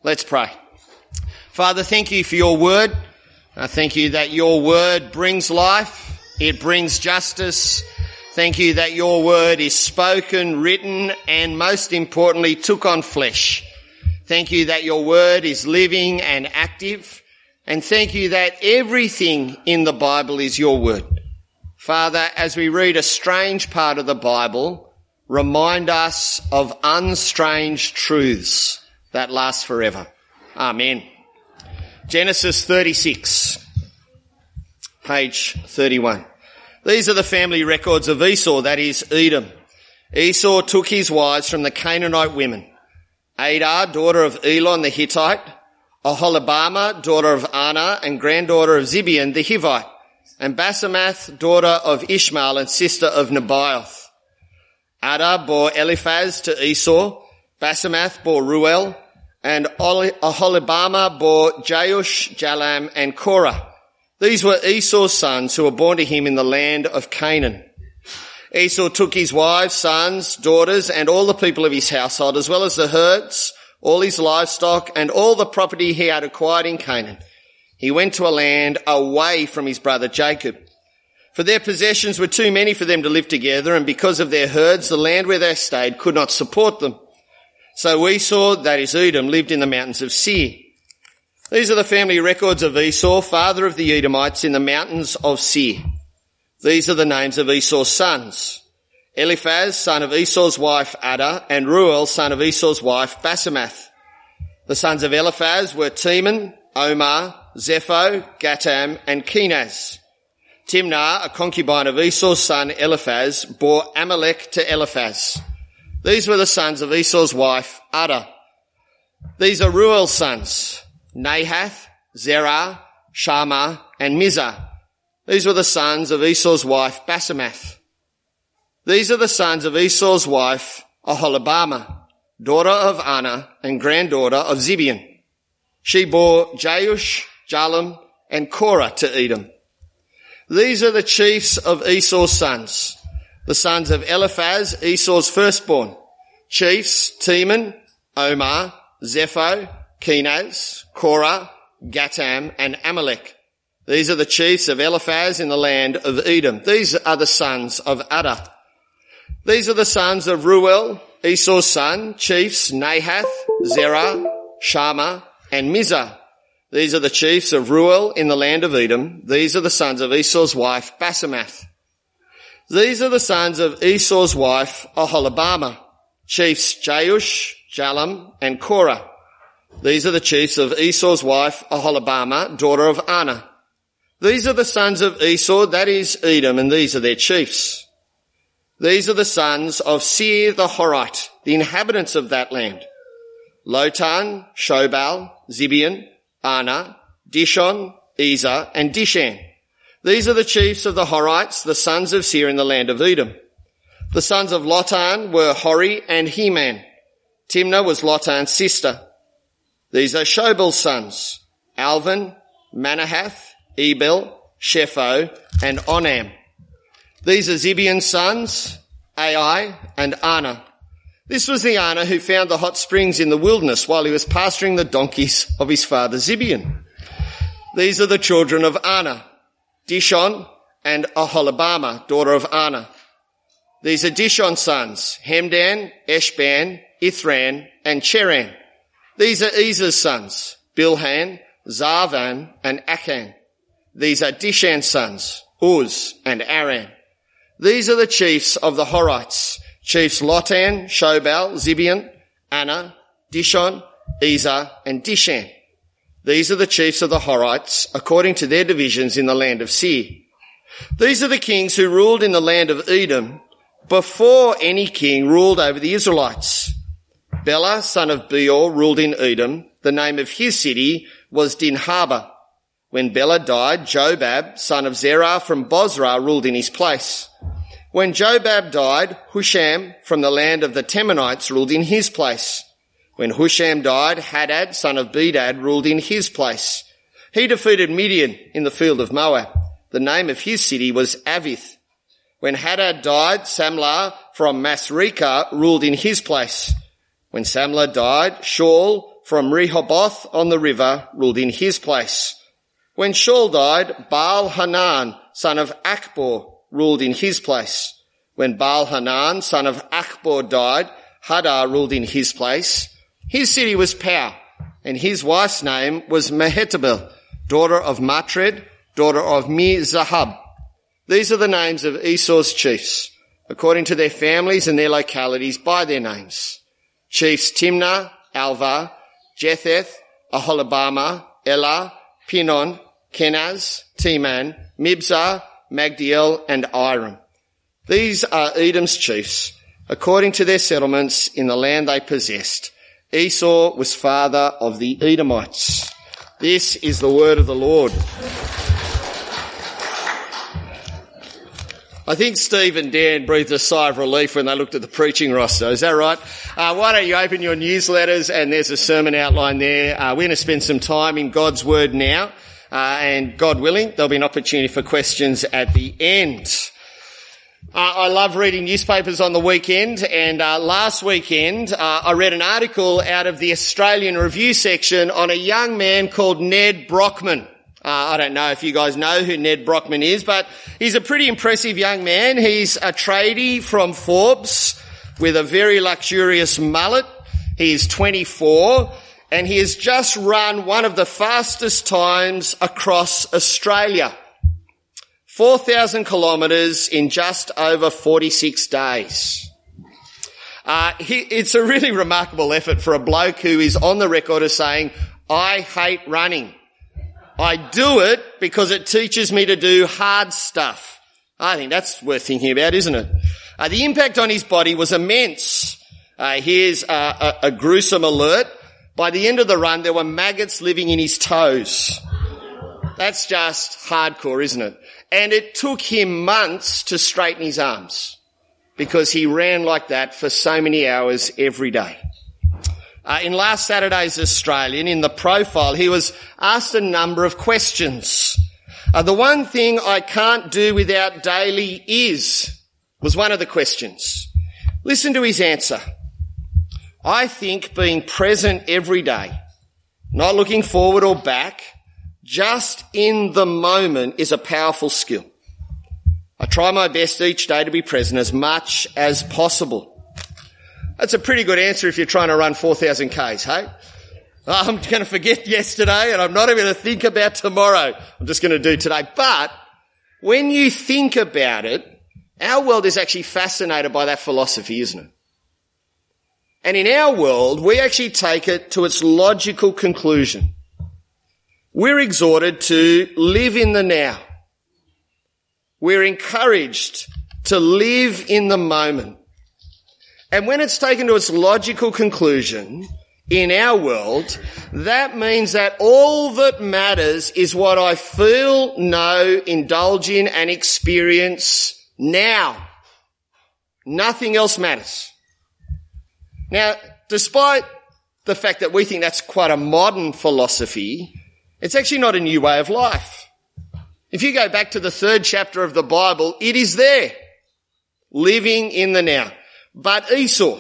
Let's pray. Father, thank you for your word. I thank you that your word brings life. It brings justice. Thank you that your word is spoken, written, and most importantly, took on flesh. Thank you that your word is living and active. And thank you that everything in the Bible is your word. Father, as we read a strange part of the Bible, remind us of unstrange truths that last forever. Amen. Genesis 36, page 31. These are the family records of Esau, that is Edom. Esau took his wives from the Canaanite women. Adah, daughter of Elon the Hittite, Aholibamah, daughter of Anah and granddaughter of Zibeon the Hivite, and Basemath, daughter of Ishmael and sister of Nebaioth. Adah bore Eliphaz to Esau, Basemath bore Ruel, and Aholibamah bore Jeush, Jalam, and Korah. These were Esau's sons who were born to him in the land of Canaan. Esau took his wives, sons, daughters, and all the people of his household, as well as the herds, all his livestock, and all the property he had acquired in Canaan. He went to a land away from his brother Jacob. For their possessions were too many for them to live together, and because of their herds, the land where they stayed could not support them. So Esau, that is Edom, lived in the mountains of Seir. These are the family records of Esau, father of the Edomites, in the mountains of Seir. These are the names of Esau's sons: Eliphaz, son of Esau's wife Adah, and Ruel, son of Esau's wife Basemath. The sons of Eliphaz were Teman, Omar, Zepho, Gatam, and Kenaz. Timnah, a concubine of Esau's son Eliphaz, bore Amalek to Eliphaz. These were the sons of Esau's wife Adah. These are Ruel's sons: Nahath, Zerah, Shammah, and Mizah. These were the sons of Esau's wife Basemath. These are the sons of Esau's wife Aholibamah, daughter of Anah and granddaughter of Zibeon. She bore Jeush, Jalam, and Korah to Edom. These are the chiefs of Esau's sons, the sons of Eliphaz, Esau's firstborn: chiefs Teman, Omar, Zepho, Kenaz, Korah, Gatam, and Amalek. These are the chiefs of Eliphaz in the land of Edom. These are the sons of Adah. These are the sons of Ruel, Esau's son, chiefs Nahath, Zerah, Shammah, and Mizah. These are the chiefs of Ruel in the land of Edom. These are the sons of Esau's wife Basemath. These are the sons of Esau's wife Aholibamah, chiefs Jeush, Jalam, and Korah. These are the chiefs of Esau's wife Aholibamah, daughter of Anah. These are the sons of Esau, that is Edom, and these are their chiefs. These are the sons of Seir the Horite, the inhabitants of that land: Lotan, Shobal, Zibeon, Anah, Dishon, Ezer, and Dishan. These are the chiefs of the Horites, the sons of Seir in the land of Edom. The sons of Lotan were Hori and Heman. Timnah was Lotan's sister. These are Shobal's sons: Alvan, Manahath, Ebel, Shepho, and Onam. These are Zibeon's sons: Ai and Anah. This was the Anah who found the hot springs in the wilderness while he was pasturing the donkeys of his father Zibeon. These are the children of Anah: Dishon and Aholibamah, daughter of Anah. These are Dishon's sons: Hemdan, Eshban, Ithran, and Cheran. These are Ezer's sons: Bilhan, Zarvan, and Achan. These are Dishan's sons: Uz and Aran. These are the chiefs of the Horites: chiefs Lotan, Shobal, Zibeon, Anah, Dishon, Ezer, and Dishan. These are the chiefs of the Horites according to their divisions in the land of Seir. These are the kings who ruled in the land of Edom before any king ruled over the Israelites. Bela, son of Beor, ruled in Edom. The name of his city was Dinhaba. When Bela died, Jobab, son of Zerah from Bozrah, ruled in his place. When Jobab died, Husham from the land of the Temanites ruled in his place. When Husham died, Hadad, son of Bedad, ruled in his place. He defeated Midian in the field of Moab. The name of his city was Avith. When Hadad died, Samlah from Masrekah ruled in his place. When Samlah died, Shaul from Rehoboth on the river ruled in his place. When Shaul died, Baal-Hanan, son of Achbor, ruled in his place. When Baal-Hanan, son of Achbor, died, Hadar ruled in his place. His city was Pau, and his wife's name was Mehetabel, daughter of Matred, daughter of Me-Zahab. These are the names of Esau's chiefs, according to their families and their localities by their names. Chiefs Timnah, Alva, Jetheth, Aholibamah, Elah, Pinon, Kenaz, Teman, Mibzar, Magdiel, and Iram. These are Edom's chiefs, according to their settlements in the land they possessed. Esau was father of the Edomites. This is the word of the Lord. I think Steve and Dan breathed a sigh of relief when they looked at the preaching roster. Is that right? Why don't you open your newsletters, and there's a sermon outline there. We're going to spend some time in God's Word now, and God willing, there'll be an opportunity for questions at the end. I love reading newspapers on the weekend, and last weekend I read an article out of the Australian Review section on a young man called Ned Brockman. I don't know if you guys know who Ned Brockman is, but he's a pretty impressive young man. He's a tradie from Forbes with a very luxurious mullet. He's 24, and he has just run one of the fastest times across Australia. 4,000 kilometres in just over 46 days. It's a really remarkable effort for a bloke who is on the record as saying, "I hate running. I do it because it teaches me to do hard stuff." I think that's worth thinking about, isn't it? The impact on his body was immense. Here's a gruesome alert. By the end of the run, there were maggots living in his toes. That's just hardcore, isn't it? And it took him months to straighten his arms because he ran like that for so many hours every day. In last Saturday's Australian, in the profile, he was asked a number of questions. The one thing I can't do without daily was one of the questions. Listen to his answer. "I think being present every day, not looking forward or back, just in the moment is a powerful skill. I try my best each day to be present as much as possible." That's a pretty good answer if you're trying to run 4,000 Ks, hey? I'm going to forget yesterday and I'm not even going to think about tomorrow. I'm just going to do today. But when you think about it, our world is actually fascinated by that philosophy, isn't it? And in our world, we actually take it to its logical conclusion. We're exhorted to live in the now. We're encouraged to live in the moment. And when it's taken to its logical conclusion in our world, that means that all that matters is what I feel, know, indulge in and experience now. Nothing else matters. Now, despite the fact that we think that's quite a modern philosophy, it's actually not a new way of life. If you go back to the 3rd chapter of the Bible, it is there. Living in the now. But Esau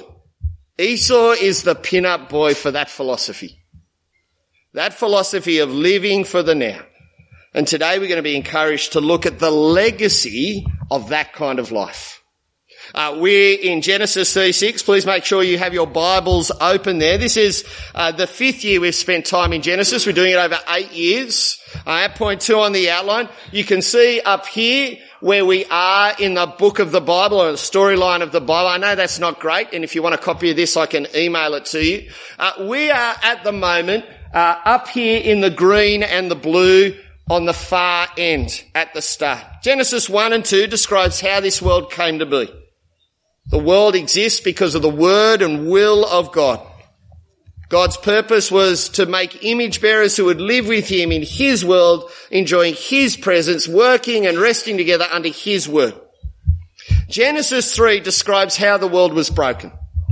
is the pin-up boy for that philosophy. That philosophy of living for the now. And today we're going to be encouraged to look at the legacy of that kind of life. We're in Genesis 36. Please make sure you have your Bibles open there. This is the 5th year we've spent time in Genesis. We're doing it over 8 years. At point 2 on the outline, you can see up here where we are in the book of the Bible or the storyline of the Bible. I know that's not great, and if you want a copy of this, I can email it to you. We are at the moment up here in the green and the blue on the far end at the start. Genesis 1 and 2 describes how this world came to be. The world exists because of the word and will of God. God's purpose was to make image bearers who would live with him in his world, enjoying his presence, working and resting together under his word. Genesis 3 describes how the world was broken.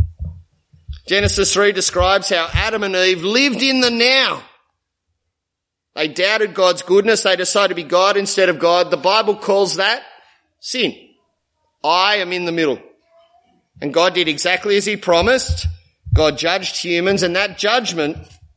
Genesis 3 describes how Adam and Eve lived in the now. They doubted God's goodness. They decided to be God instead of God. The Bible calls that sin. I am in the middle. And God did exactly as he promised. God judged humans, and that judgment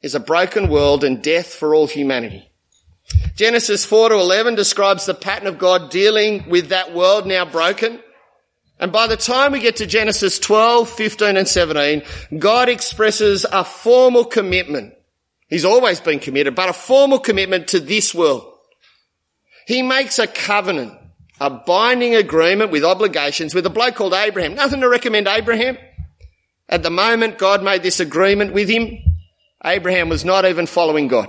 is a broken world and death for all humanity. Genesis 4 to 11 describes the pattern of God dealing with that world now broken. And by the time we get to Genesis 12, 15 and 17, God expresses a formal commitment. He's always been committed, but a formal commitment to this world. He makes a covenant, a binding agreement with obligations with a bloke called Abraham. Nothing to recommend Abraham. At the moment God made this agreement with him, Abraham was not even following God.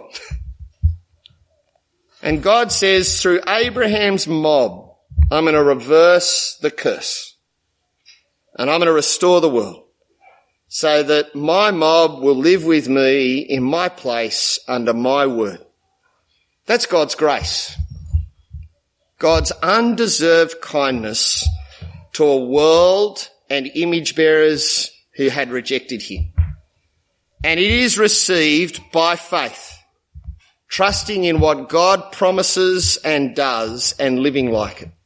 And God says, through Abraham's mob, I'm going to reverse the curse. And I'm going to restore the world so that my mob will live with me in my place under my word. That's God's grace. God's undeserved kindness to a world and image bearers who had rejected him. And it is received by faith, trusting in what God promises and does and living like it.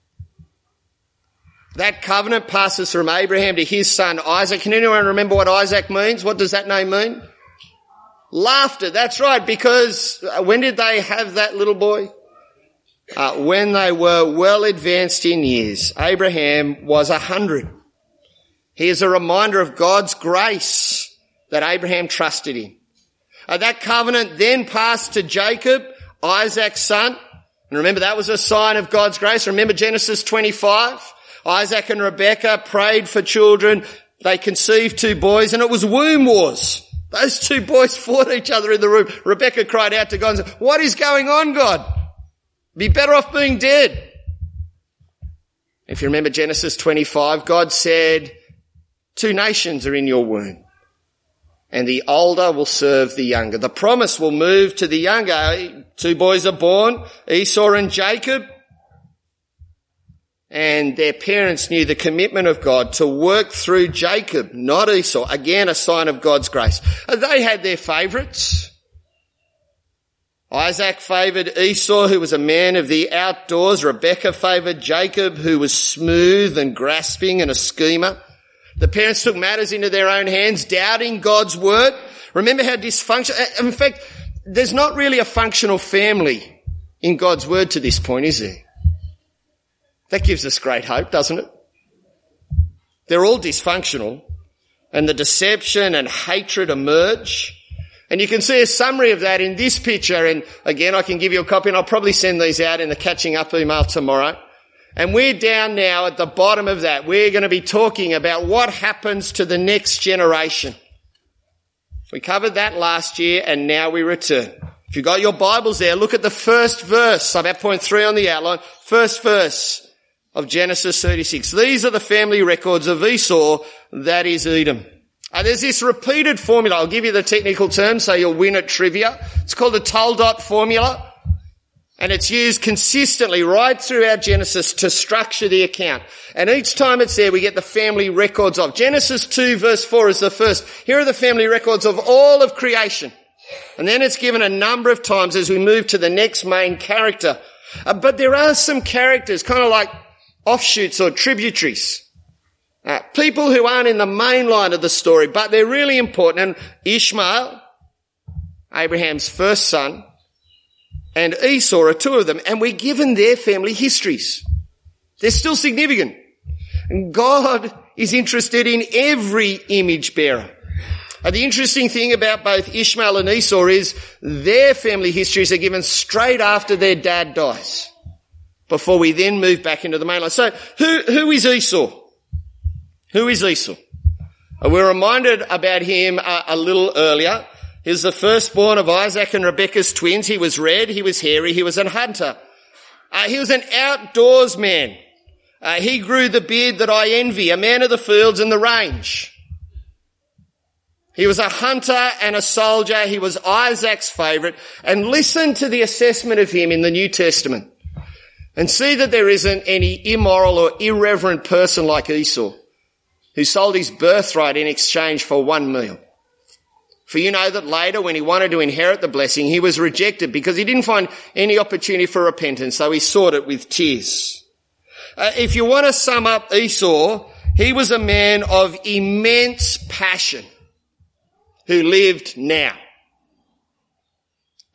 That covenant passes from Abraham to his son Isaac. Can anyone remember what Isaac means? What does that name mean? Laughter. That's right, because when did they have that little boy? When they were well advanced in years. Abraham was 100. Here's a reminder of God's grace that Abraham trusted in. That covenant then passed to Jacob, Isaac's son. And remember, that was a sign of God's grace. Remember Genesis 25? Isaac and Rebekah prayed for children. They conceived 2 boys, and it was womb wars. Those 2 boys fought each other in the room. Rebekah cried out to God and said, "What is going on, God? Be better off being dead." If you remember Genesis 25, God said, 2 nations are in your womb, and the older will serve the younger. The promise will move to the younger. 2 boys are born, Esau and Jacob. And their parents knew the commitment of God to work through Jacob, not Esau. Again, a sign of God's grace. They had their favourites. Isaac favoured Esau, who was a man of the outdoors. Rebekah favoured Jacob, who was smooth and grasping and a schemer. The parents took matters into their own hands, doubting God's word. Remember how dysfunctional... In fact, there's not really a functional family in God's word to this point, is there? That gives us great hope, doesn't it? They're all dysfunctional, and the deception and hatred emerge. And you can see a summary of that in this picture. And again, I can give you a copy, and I'll probably send these out in the catching up email tomorrow. And we're down now at the bottom of that. We're going to be talking about what happens to the next generation. We covered that last year, and now we return. If you've got your Bibles there, look at the first verse, about point 3 on the outline, first verse of Genesis 36. These are the family records of Esau, that is Edom. There's this repeated formula. I'll give you the technical term so you'll win at trivia. It's called the Toldot formula, and it's used consistently right throughout Genesis to structure the account. And each time it's there, we get the family records of. Genesis 2 verse 4 is the first. Here are the family records of all of creation. And then it's given a number of times as we move to the next main character. But there are some characters, kind of like offshoots or tributaries. People who aren't in the main line of the story, but they're really important. And Ishmael, Abraham's first son, and Esau are 2 of them. And we're given their family histories. They're still significant. And God is interested in every image bearer. The interesting thing about both Ishmael and Esau is their family histories are given straight after their dad dies, before we then move back into the mainline. So who is Esau? Who is Esau? We're reminded about him a little earlier. He's the firstborn of Isaac and Rebekah's twins. He was red, he was hairy, he was a hunter. He was an outdoors man. He grew the beard that I envy, a man of the fields and the range. He was a hunter and a soldier. He was Isaac's favourite. And listen to the assessment of him in the New Testament. And see that there isn't any immoral or irreverent person like Esau, who sold his birthright in exchange for 1 meal. For you know that later, when he wanted to inherit the blessing, he was rejected because he didn't find any opportunity for repentance, so he sought it with tears. If you want to sum up Esau, he was a man of immense passion who lived now.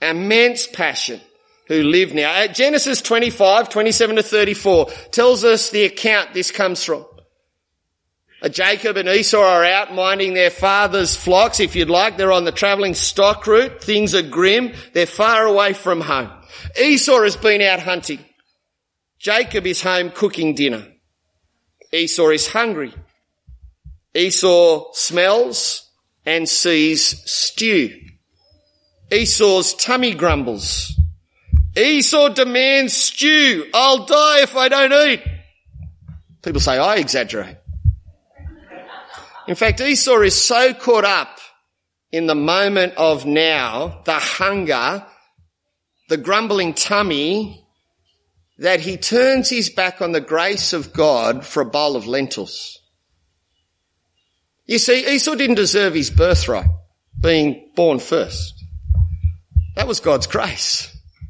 immense passion, who live now. Genesis 25, 27 to 34 tells us the account this comes from. Jacob and Esau are out minding their father's flocks, if you'd like. They're on the travelling stock route. Things are grim. They're far away from home. Esau has been out hunting. Jacob is home cooking dinner. Esau is hungry. Esau smells and sees stew. Esau's tummy grumbles. Esau demands stew. I'll die if I don't eat. People say I exaggerate. In fact, Esau is so caught up in the moment of now, the hunger, the grumbling tummy, that he turns his back on the grace of God for a bowl of lentils. You see, Esau didn't deserve his birthright, being born first. That was God's grace.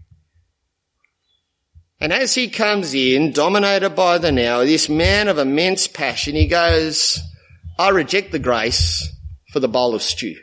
And as he comes in, dominated by the now, this man of immense passion, he goes, I reject the grace for the bowl of stew.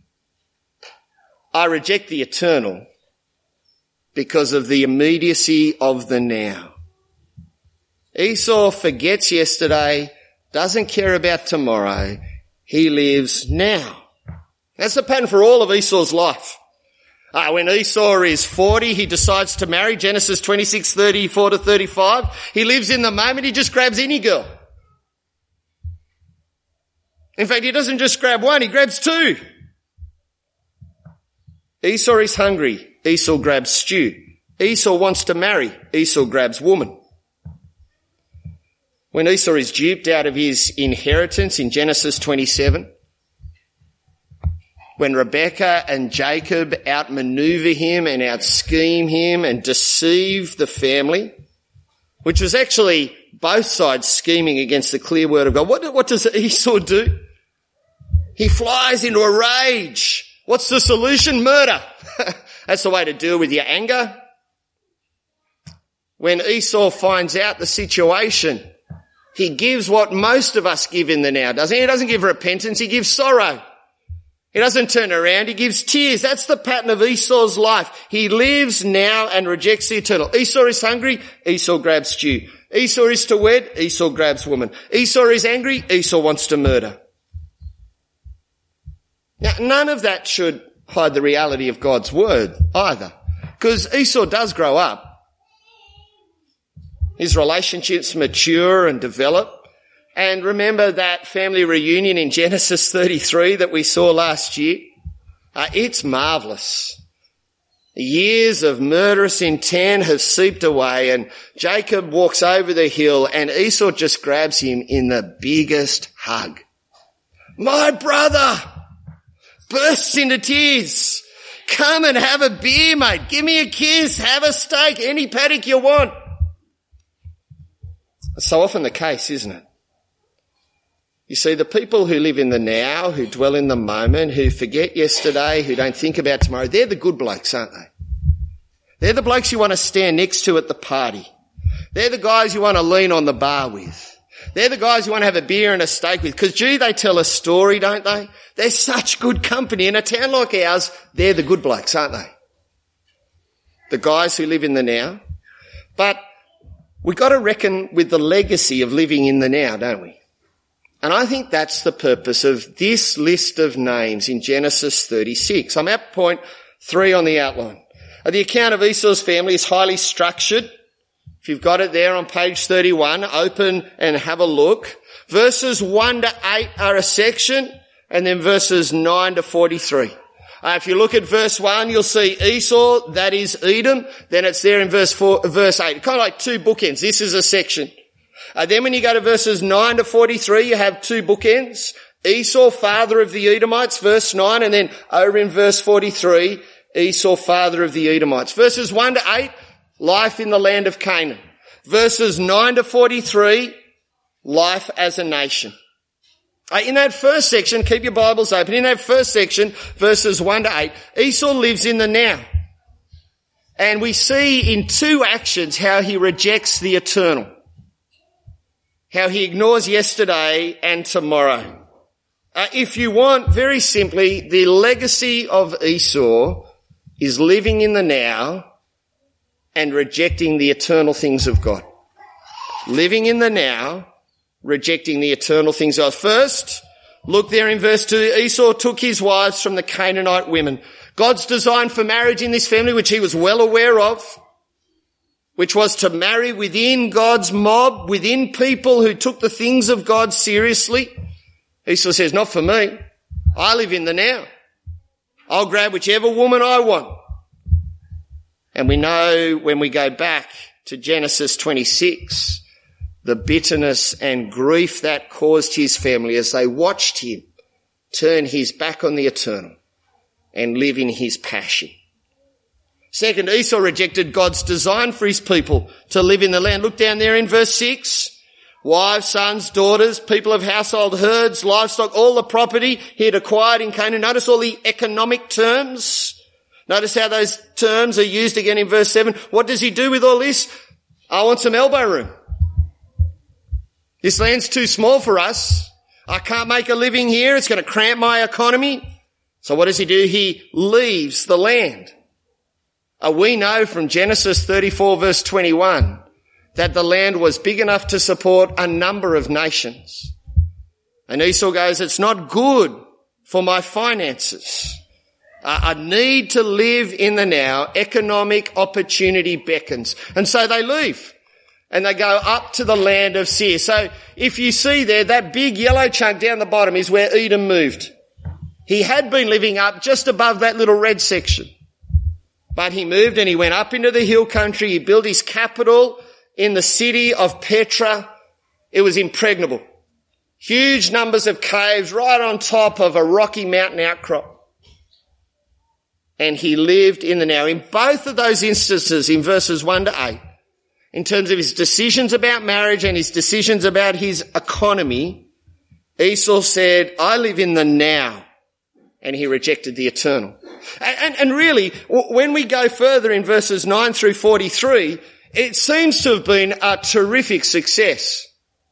I reject the eternal because of the immediacy of the now. Esau forgets yesterday, doesn't care about tomorrow. He lives now. That's the pattern for all of Esau's life. When Esau is 40, he decides to marry, Genesis 26, 34 to 35. He lives in the moment, he just grabs any girl. In fact, he doesn't just grab one, he grabs two. Esau is hungry, Esau grabs stew. Esau wants to marry, Esau grabs woman. When Esau is duped out of his inheritance in Genesis 27, when Rebekah and Jacob outmaneuver him and outscheme him and deceive the family, which was actually both sides scheming against the clear word of God. What does Esau do? He flies into a rage. What's the solution? Murder. That's the way to deal with your anger. When Esau finds out the situation, he gives what most of us give in the now, doesn't he? He doesn't give repentance, he gives sorrow. He doesn't turn around, he gives tears. That's the pattern of Esau's life. He lives now and rejects the eternal. Esau is hungry, Esau grabs stew. Esau is to wed, Esau grabs woman. Esau is angry, Esau wants to murder. Now, none of that should hide the reality of God's word either, because Esau does grow up. His relationships mature and develop. And remember that family reunion in Genesis 33 that we saw last year? It's marvellous. Years of murderous intent have seeped away, and Jacob walks over the hill and Esau just grabs him in the biggest hug. My brother! Bursts into tears. Come and have a beer, mate. Give me a kiss. Have a steak. Any paddock you want. It's so often the case, isn't it? You see, the people who live in the now, who dwell in the moment, who forget yesterday, who don't think about tomorrow, they're the good blokes, aren't they? They're the blokes you want to stand next to at the party. They're the guys you want to lean on the bar with. They're the guys you want to have a beer and a steak with. Because, gee, they tell a story, don't they? They're such good company. In a town like ours, they're the good blokes, aren't they? The guys who live in the now. But we've got to reckon with the legacy of living in the now, don't we? And I think that's the purpose of this list of names in Genesis 36. I'm at point 3 on the outline. The account of Esau's family is highly structured. If you've got it there on page 31, open and have a look. Verses 1 to 8 are a section, and then verses 9 to 43. If you look at verse 1, you'll see Esau, that is Edom. Then it's there in verse 8. Kind of like two bookends. This is a section. Then when you go to verses 9 to 43, you have two bookends. Esau, father of the Edomites, verse 9, and then over in verse 43, Esau, father of the Edomites. Verses 1 to 8, life in the land of Canaan. Verses 9 to 43, life as a nation. In that first section, keep your Bibles open, in that first section, verses 1 to 8, Esau lives in the now. And we see in two actions how he rejects the eternal. How he ignores yesterday and tomorrow. If you want, very simply, the legacy of Esau is living in the now and rejecting the eternal things of God. Living in the now, rejecting the eternal things of God. First, look there in verse 2, Esau took his wives from the Canaanite women. God's design for marriage in this family, which he was well aware of, which was to marry within God's mob, within people who took the things of God seriously. Esau says, not for me. I live in the now. I'll grab whichever woman I want. And we know when we go back to Genesis 26, the bitterness and grief that caused his family as they watched him turn his back on the eternal and live in his passion. Second, Esau rejected God's design for his people to live in the land. Look down there in verse 6. Wives, sons, daughters, people of household, herds, livestock, all the property he had acquired in Canaan. Notice all the economic terms. Notice how those terms are used again in verse 7. What does he do with all this? I want some elbow room. This land's too small for us. I can't make a living here. It's going to cramp my economy. So what does he do? He leaves the land. We know from Genesis 34 verse 21 that the land was big enough to support a number of nations. And Esau goes, it's not good for my finances. I need to live in the now. Economic opportunity beckons. And so they leave. And they go up to the land of Seir. So if you see there, that big yellow chunk down the bottom is where Edom moved. He had been living up just above that little red section. But he moved and he went up into the hill country. He built his capital in the city of Petra. It was impregnable. Huge numbers of caves right on top of a rocky mountain outcrop. And he lived in the now. In both of those instances, in verses 1 to 8, in terms of his decisions about marriage and his decisions about his economy, Esau said, I live in the now. And he rejected the eternal. And really, when we go further in verses 9 through 43, it seems to have been a terrific success.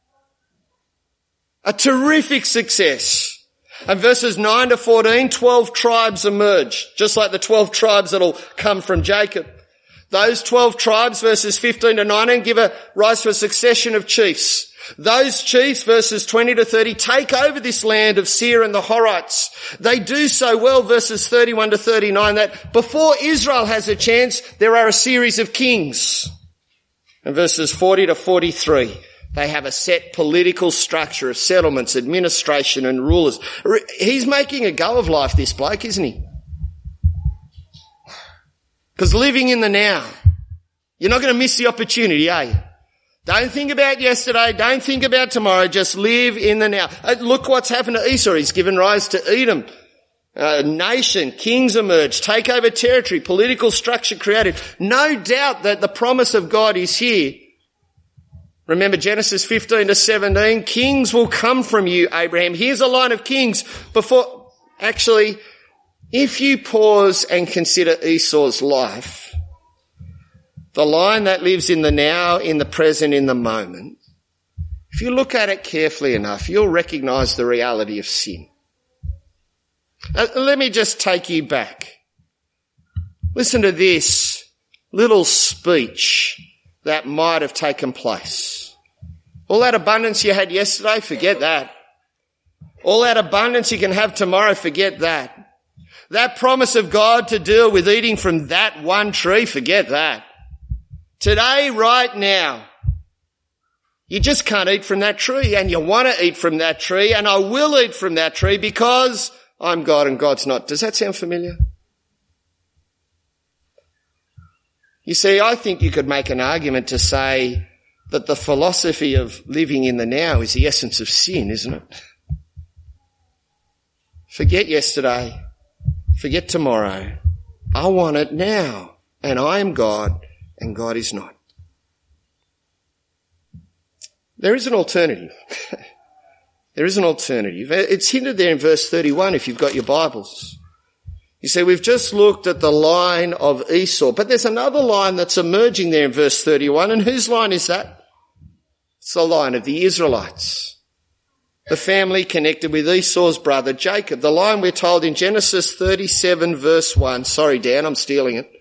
A terrific success. And verses 9 to 14, 12 tribes emerge, just like the 12 tribes that'll come from Jacob. Those 12 tribes, verses 15 to 19, give rise to a succession of chiefs. Those chiefs, verses 20 to 30, take over this land of Seir and the Horites. They do so well, verses 31 to 39, that before Israel has a chance, there are a series of kings. And verses 40 to 43, they have a set political structure of settlements, administration and rulers. He's making a go of life, this bloke, isn't he? Because living in the now, you're not going to miss the opportunity, are you? Don't think about yesterday. Don't think about tomorrow. Just live in the now. Look what's happened to Esau. He's given rise to Edom. A nation, kings emerge, take over territory, political structure created. No doubt that the promise of God is here. Remember Genesis 15 to 17, kings will come from you, Abraham. Here's a line of kings before, actually, if you pause and consider Esau's life, the line that lives in the now, in the present, in the moment, if you look at it carefully enough, you'll recognise the reality of sin. Let me just take you back. Listen to this little speech that might have taken place. All that abundance you had yesterday, forget that. All that abundance you can have tomorrow, forget that. That promise of God to deal with eating from that one tree, forget that. Today, right now, you just can't eat from that tree, and you want to eat from that tree, and I will eat from that tree because I'm God and God's not. Does that sound familiar? You see, I think you could make an argument to say that the philosophy of living in the now is the essence of sin, isn't it? Forget yesterday. Forget tomorrow. I want it now, and I am God and God is not. There is an alternative. There is an alternative. It's hinted there in verse 31 if you've got your Bibles. You see, we've just looked at the line of Esau, but there's another line that's emerging there in verse 31, and whose line is that? It's the line of the Israelites. The family connected with Esau's brother Jacob. The line we're told in Genesis 37 verse 1. Sorry, Dan, I'm stealing it.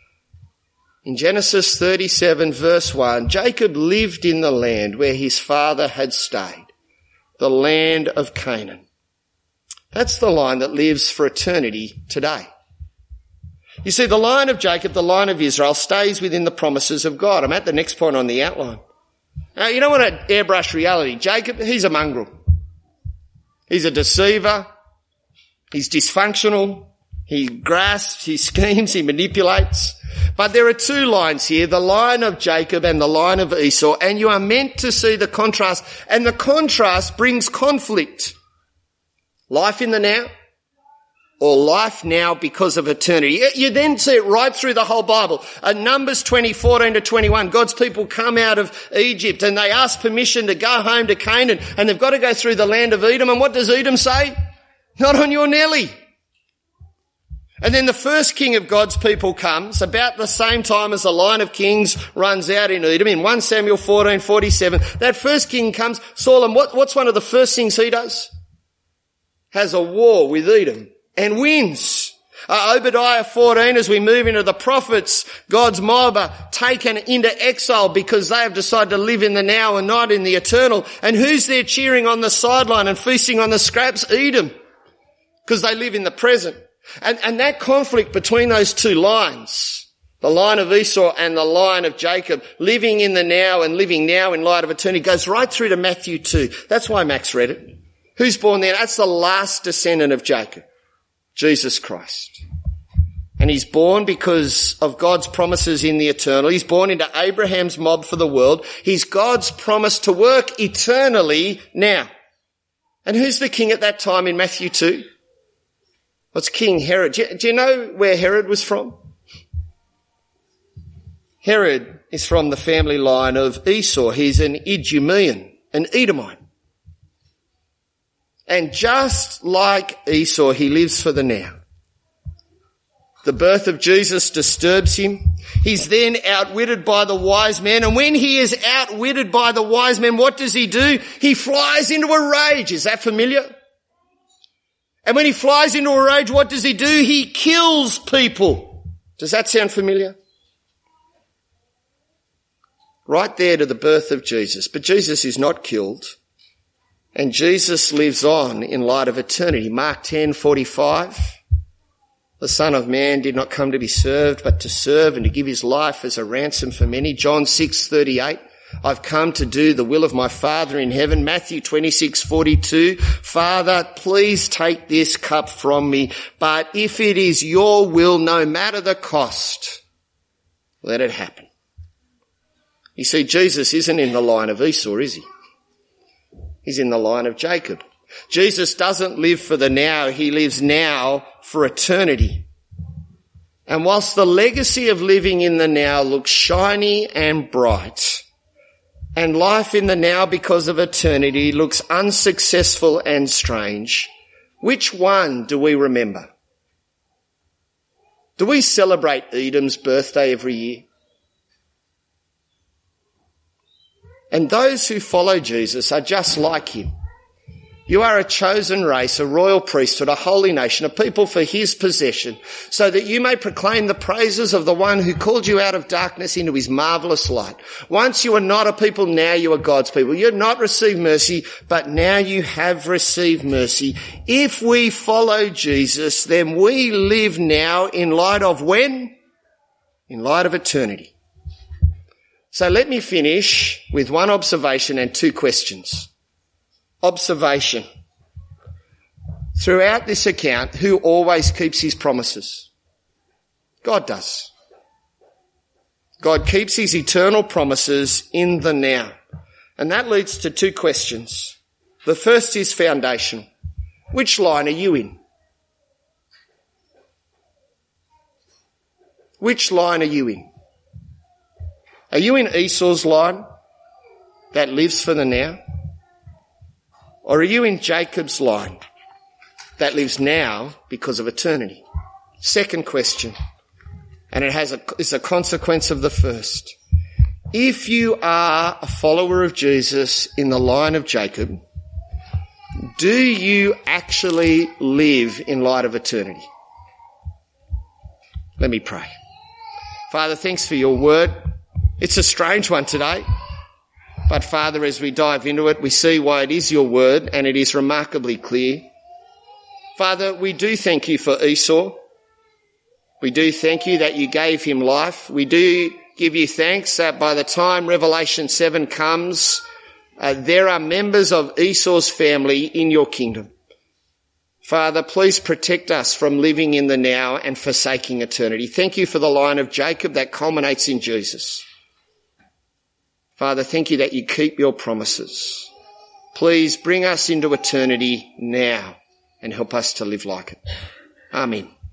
In Genesis 37 verse 1, Jacob lived in the land where his father had stayed, the land of Canaan. That's the line that lives for eternity today. You see, the line of Jacob, the line of Israel, stays within the promises of God. I'm at the next point on the outline. Now, you don't want to airbrush reality. Jacob, he's a mongrel. He's a deceiver. He's dysfunctional. He grasps, he schemes, he manipulates. But there are two lines here, the line of Jacob and the line of Esau, and you are meant to see the contrast, and the contrast brings conflict. Life in the now, or life now because of eternity. You then see it right through the whole Bible. Numbers 20:14 to 21, God's people come out of Egypt and they ask permission to go home to Canaan, and they've got to go through the land of Edom, and what does Edom say? Not on your Nelly. And then the first king of God's people comes about the same time as the line of kings runs out in Edom in 1 Samuel 14:47. That first king comes, Saul, and what's one of the first things he does? Has a war with Edom and wins. Obadiah 14, as we move into the prophets, God's mob are taken into exile because they have decided to live in the now and not in the eternal. And who's there cheering on the sideline and feasting on the scraps? Edom. Because they live in the present. And that conflict between those two lines, the line of Esau and the line of Jacob, living in the now and living now in light of eternity, goes right through to Matthew 2. That's why Max read it. Who's born there? That's the last descendant of Jacob, Jesus Christ. And he's born because of God's promises in the eternal. He's born into Abraham's mob for the world. He's God's promise to work eternally now. And who's the king at that time in Matthew 2? It's King Herod. Do you know where Herod was from? Herod is from the family line of Esau. He's an Idumean, an Edomite. And just like Esau, he lives for the now. The birth of Jesus disturbs him. He's then outwitted by the wise men. And when he is outwitted by the wise men, what does he do? He flies into a rage. Is that familiar? And when he flies into a rage, what does he do? He kills people. Does that sound familiar? Right there to the birth of Jesus. But Jesus is not killed. And Jesus lives on in light of eternity. Mark 10:45. The Son of Man did not come to be served, but to serve and to give his life as a ransom for many. John 6:38. I've come to do the will of my Father in heaven. Matthew 26:42. Father, please take this cup from me, but if it is your will, no matter the cost, let it happen. You see, Jesus isn't in the line of Esau, is he? He's in the line of Jacob. Jesus doesn't live for the now, he lives now for eternity. And whilst the legacy of living in the now looks shiny and bright, and life in the now because of eternity looks unsuccessful and strange, which one do we remember? Do we celebrate Edom's birthday every year? And those who follow Jesus are just like him. You are a chosen race, a royal priesthood, a holy nation, a people for his possession, so that you may proclaim the praises of the one who called you out of darkness into his marvellous light. Once you were not a people, now you are God's people. You had not received mercy, but now you have received mercy. If we follow Jesus, then we live now in light of when? In light of eternity. So let me finish with one observation and two questions. Observation. Throughout this account, who always keeps his promises? God does. God keeps his eternal promises in the now. And that leads to two questions. The first is foundational. Which line are you in? Which line are you in? Are you in Esau's line that lives for the now? Or are you in Jacob's line that lives now because of eternity? Second question, and it's a consequence of the first. If you are a follower of Jesus in the line of Jacob, Do you actually live in light of eternity? Let me pray. Father, thanks for your word. It's a strange one today. But Father, as we dive into it, we see why it is your word, and it is remarkably clear. Father, we do thank you for Esau. We do thank you that you gave him life. We do give you thanks that by the time Revelation 7 comes, there are members of Esau's family in your kingdom. Father, please protect us from living in the now and forsaking eternity. Thank you for the line of Jacob that culminates in Jesus. Father, thank you that you keep your promises. Please bring us into eternity now and help us to live like it. Amen.